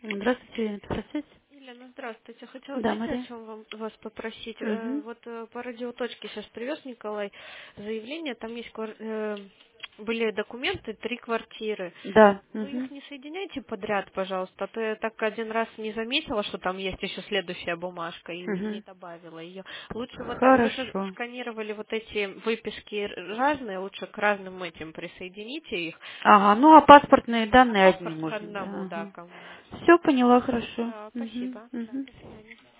Здравствуйте, Елена Петросвязь. Елена, здравствуйте. Хотела, Да, знаете, о Мария. чем вас попросить? Угу. Вот по радиоточке сейчас привез Николай заявление, там есть были документы, 3 квартиры. Да. Вы их Угу. не соединяйте подряд, пожалуйста, а то я так один раз не заметила, что там есть еще следующая бумажка и не Угу. добавила ее. Лучше вот так, вы же Хорошо. сканировали вот эти выписки разные, лучше к разным этим присоедините их, Ага, ну а паспортные а данные одни паспорт к можно, одному, да. да, Ага. кому. Все поняла, хорошо. Да, Угу. спасибо. Да, Угу. до свидания.